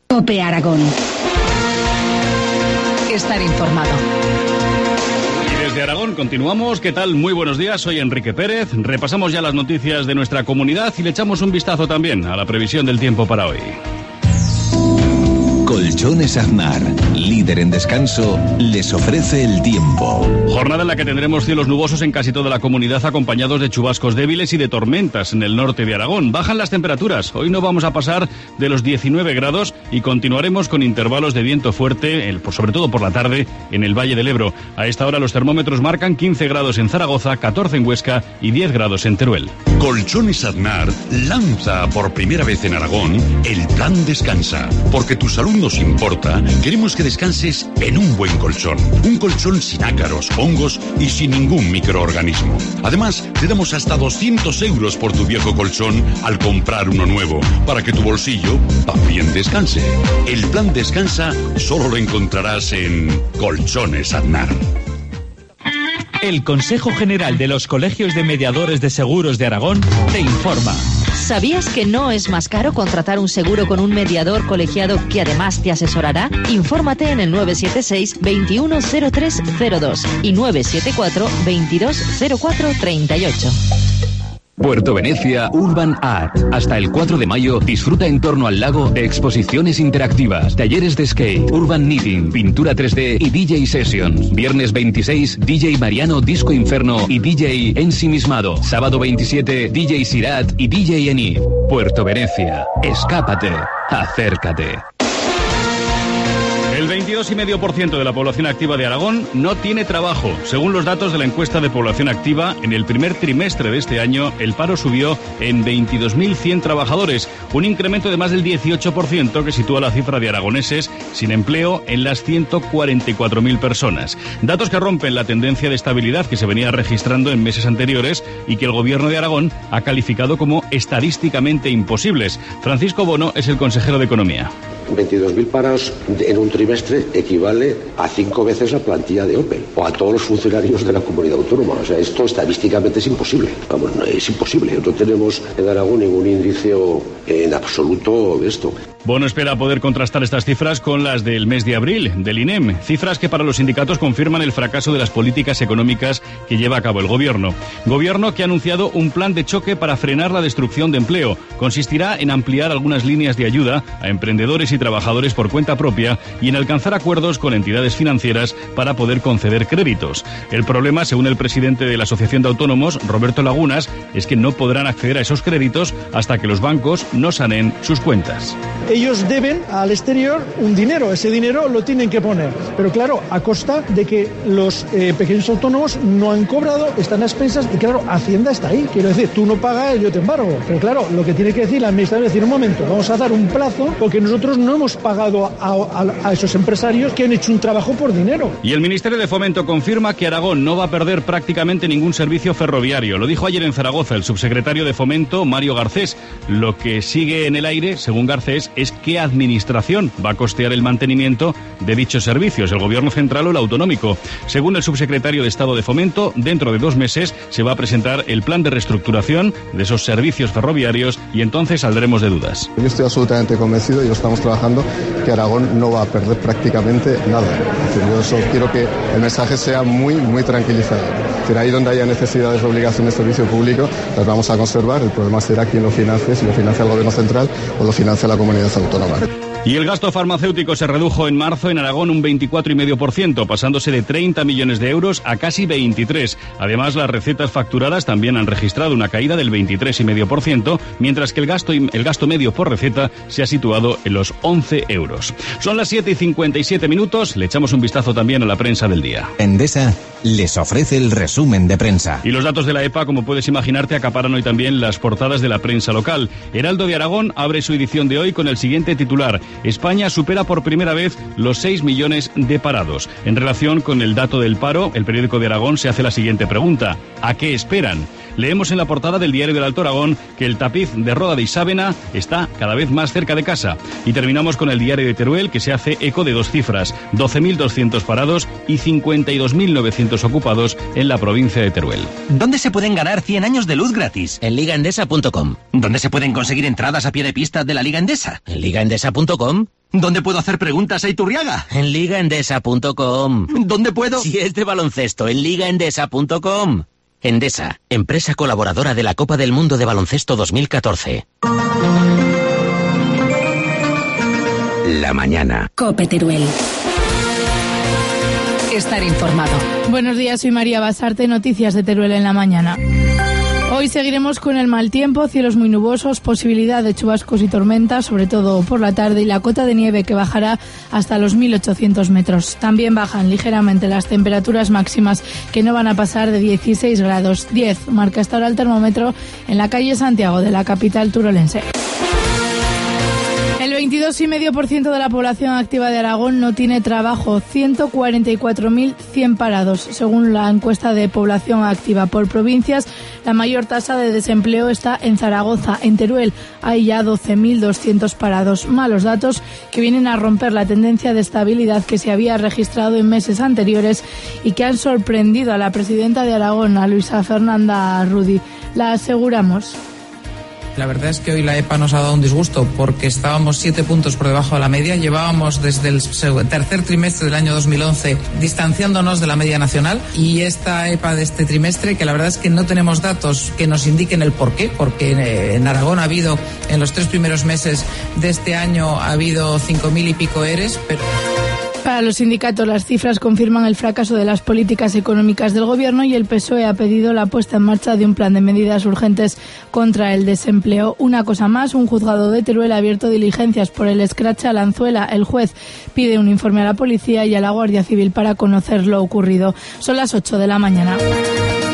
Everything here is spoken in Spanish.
COPE Aragón. Estar informado. Y desde Aragón continuamos. ¿Qué tal? Muy buenos días. Soy Enrique Pérez. Repasamos ya las noticias de nuestra comunidad y le echamos un vistazo también a la previsión del tiempo para hoy. Colchones Aznar, líder en descanso, les ofrece el tiempo. Jornada en la que tendremos cielos nubosos en casi toda la comunidad, acompañados de chubascos débiles y de tormentas en el norte de Aragón. Bajan las temperaturas. Hoy no vamos a pasar de los 19 grados y continuaremos con intervalos de viento fuerte, sobre todo por la tarde, en el Valle del Ebro. A esta hora los termómetros marcan 15 grados en Zaragoza, 14 en Huesca y 10 grados en Teruel. Colchones Aznar lanza por primera vez en Aragón el Plan Descansa. Porque tu salud nos importa, queremos que descanses en un buen colchón. Un colchón sin ácaros, hongos y sin ningún microorganismo. Además, te damos hasta 200 euros por tu viejo colchón al comprar uno nuevo, para que tu bolsillo también descanse. El Plan Descansa solo lo encontrarás en Colchones Aznar. El Consejo General de los Colegios de Mediadores de Seguros de Aragón te informa. ¿Sabías que no es más caro contratar un seguro con un mediador colegiado que además te asesorará? Infórmate en el 976 210302 y 974 220438. Puerto Venecia Urban Art. Hasta el 4 de mayo disfruta en torno al lago de exposiciones interactivas, talleres de skate, urban knitting, pintura 3D y DJ Sessions. Viernes 26, DJ Mariano Disco Inferno y DJ Ensimismado. Sábado 27, DJ Sirat y DJ Eni. Puerto Venecia. Escápate. Acércate. El 22,5% de la población activa de Aragón no tiene trabajo. Según los datos de la encuesta de población activa, en el primer trimestre de este año, el paro subió en 22.100 trabajadores, un incremento de más del 18% que sitúa la cifra de aragoneses sin empleo en las 144.000 personas. Datos que rompen la tendencia de estabilidad que se venía registrando en meses anteriores y que el gobierno de Aragón ha calificado como estadísticamente imposibles. Francisco Bono es el consejero de Economía. 22.000 parados en un trimestre equivale a 5 veces la plantilla de Opel o a todos los funcionarios de la comunidad autónoma. O sea, esto estadísticamente es imposible. Vamos, no, es imposible. No tenemos en Aragón ningún indicio en absoluto de esto. Bono espera poder contrastar estas cifras con las del mes de abril del INEM, cifras que para los sindicatos confirman el fracaso de las políticas económicas que lleva a cabo el gobierno. Gobierno que ha anunciado un plan de choque para frenar la destrucción de empleo. Consistirá en ampliar algunas líneas de ayuda a emprendedores y trabajadores por cuenta propia y en alcanzar acuerdos con entidades financieras para poder conceder créditos. El problema, según el presidente de la Asociación de Autónomos, Roberto Lagunas, es que no podrán acceder a esos créditos hasta que los bancos no sanen sus cuentas. Ellos deben al exterior un dinero, ese dinero lo tienen que poner, pero claro, a costa de que los pequeños autónomos no han cobrado, están a expensas y claro, Hacienda está ahí, quiero decir, tú no pagas, yo te embargo, pero claro, lo que tiene que decir la administración es decir, un momento, vamos a dar un plazo porque nosotros no hemos pagado a esos empresarios que han hecho un trabajo por dinero. Y el Ministerio de Fomento confirma que Aragón no va a perder prácticamente ningún servicio ferroviario, lo dijo ayer en Zaragoza el subsecretario de Fomento, Mario Garcés. Lo que sigue en el aire, según Garcés, es qué administración va a costear el mantenimiento de dichos servicios, el gobierno central o el autonómico. Según el subsecretario de Estado de Fomento, dentro de 2 meses se va a presentar el plan de reestructuración de esos servicios ferroviarios y entonces saldremos de dudas. Yo estoy absolutamente convencido y lo estamos trabajando que Aragón no va a perder prácticamente nada. Yo eso quiero que el mensaje sea muy, muy tranquilizador. Ahí donde haya necesidades o obligaciones de servicio público las vamos a conservar. El problema será quién lo financie, si lo financia el gobierno central o lo financia la comunidad autónoma. Y el gasto farmacéutico se redujo en marzo en Aragón un 24,5%, pasándose de 30 millones de euros a casi 23. Además, las recetas facturadas también han registrado una caída del 23,5%, mientras que el gasto medio por receta se ha situado en los 11 euros. Son las 7:57 minutos, le echamos un vistazo también a la prensa del día. Endesa les ofrece el resumen de prensa. Y los datos de la EPA, como puedes imaginarte, acaparan hoy también las portadas de la prensa local. Heraldo de Aragón abre su edición de hoy con el siguiente titular: España supera por primera vez los 6 millones de parados. En relación con el dato del paro, el periódico de Aragón se hace la siguiente pregunta: ¿a qué esperan? Leemos en la portada del diario del Alto Aragón que el tapiz de Roda de Isábena está cada vez más cerca de casa. Y terminamos con el diario de Teruel, que se hace eco de 2 cifras: 12.200 parados y 52.900 ocupados en la provincia de Teruel. ¿Dónde se pueden ganar 100 años de luz gratis? En ligaendesa.com. ¿Dónde se pueden conseguir entradas a pie de pista de la Liga Endesa? En ligaendesa.com. ¿Dónde puedo hacer preguntas a Iturriaga? En ligaendesa.com. ¿Dónde puedo? Si es de baloncesto, en ligaendesa.com. Endesa, empresa colaboradora de la Copa del Mundo de Baloncesto 2014. La mañana. COPE Teruel. Estar informado. Buenos días, soy María Basarte, noticias de Teruel en la mañana. Hoy seguiremos con el mal tiempo, cielos muy nubosos, posibilidad de chubascos y tormentas, sobre todo por la tarde, y la cota de nieve que bajará hasta los 1.800 metros. También bajan ligeramente las temperaturas máximas, que no van a pasar de 16 grados. 10 marca hasta ahora el termómetro en la calle Santiago de la capital turolense. El 22,5% de la población activa de Aragón no tiene trabajo, 144.100 parados. Según la encuesta de población activa por provincias, la mayor tasa de desempleo está en Zaragoza. En Teruel hay ya 12.200 parados. Malos datos que vienen a romper la tendencia de estabilidad que se había registrado en meses anteriores y que han sorprendido a la presidenta de Aragón, a Luisa Fernanda Rudy. La aseguramos. La verdad es que hoy la EPA nos ha dado un disgusto porque estábamos 7 puntos por debajo de la media. Llevábamos desde el tercer trimestre del año 2011 distanciándonos de la media nacional, y esta EPA de este trimestre, que la verdad es que no tenemos datos que nos indiquen el porqué, porque en Aragón ha habido, en los 3 primeros meses de este año, ha habido 5.000 y pico ERES, pero... Para los sindicatos, las cifras confirman el fracaso de las políticas económicas del Gobierno, y el PSOE ha pedido la puesta en marcha de un plan de medidas urgentes contra el desempleo. Una cosa más, un juzgado de Teruel ha abierto diligencias por el escrache a Lanzuela. El juez pide un informe a la policía y a la Guardia Civil para conocer lo ocurrido. Son las 8 de la mañana.